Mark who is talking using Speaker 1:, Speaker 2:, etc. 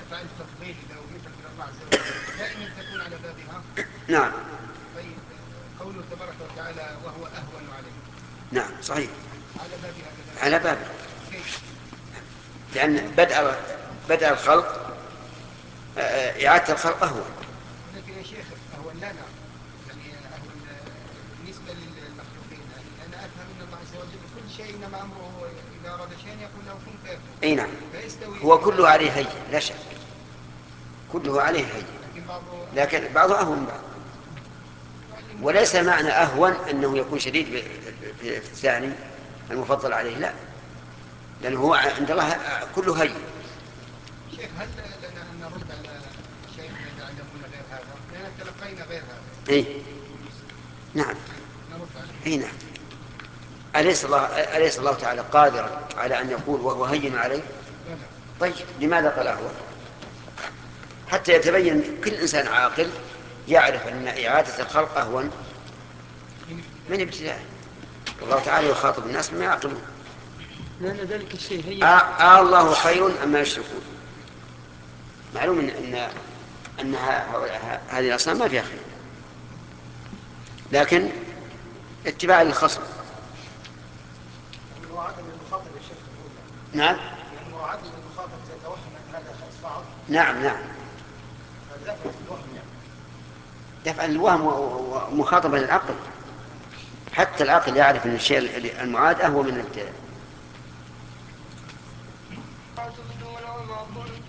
Speaker 1: أفعال التفضيل إذا أضيفت إلى الله عز وجل دائما تكون على بابها.
Speaker 2: نعم.
Speaker 1: طيب قوله تبارك وتعالى وهو أهون عليه.
Speaker 2: نعم صحيح.
Speaker 1: على بابها كذلك.
Speaker 2: على باب.
Speaker 1: كيف؟
Speaker 2: لأن بدء الخلق إعادة الخلق أهون.
Speaker 1: لكن يا شيخ أهون لنا يعني أهون بالنسبة للمخلوقين. أنا أفهم أن الله عز وجل كل شيء إنما أمره إذا أراد شيئا يقول له كن فيكون.
Speaker 2: أي نعم.
Speaker 1: فيستوي
Speaker 2: هو كله عليه هين لا شك، كله عليه هين، لكن بعضه أهون بعض. وليس معنى أهون أنه يكون شديد في الثاني المفضل عليه، لا، لأنه هو عند الله كله هين.
Speaker 1: شيخ هل لنا أن نرد على شيخنا إذا علمونا غير هذا؟ لأننا تلقينا غير هذا.
Speaker 2: إيه نعم.
Speaker 1: نرد عليه.
Speaker 2: إيه نعم. أليس الله تعالى قادرا على أن يقول وهو هين عليه؟ طيب لماذا قال أهون؟ حتى يتبين كل إنسان عاقل يعرف أن إعادة الخلق أهون من ابتداء. والله تعالى يخاطب الناس بما يعقلون.
Speaker 1: لأن ذلك الشيء هي
Speaker 2: الله خير أما يشركون. معلوم أن هذه الأصنام ما فيها خير، لكن اتباع للخصم.
Speaker 1: مراعاة للمخاطب يا شيخ.
Speaker 2: نعم.
Speaker 1: يعني مراعاة للمخاطب إذا توهم أن هذا صعب.
Speaker 2: نعم نعم.
Speaker 1: دفع الوهم يعني.
Speaker 2: دفع الوهم ومخاطبة للعقل. حتى العقل يعرف أن الشيء المعاد أهو من الابتداء.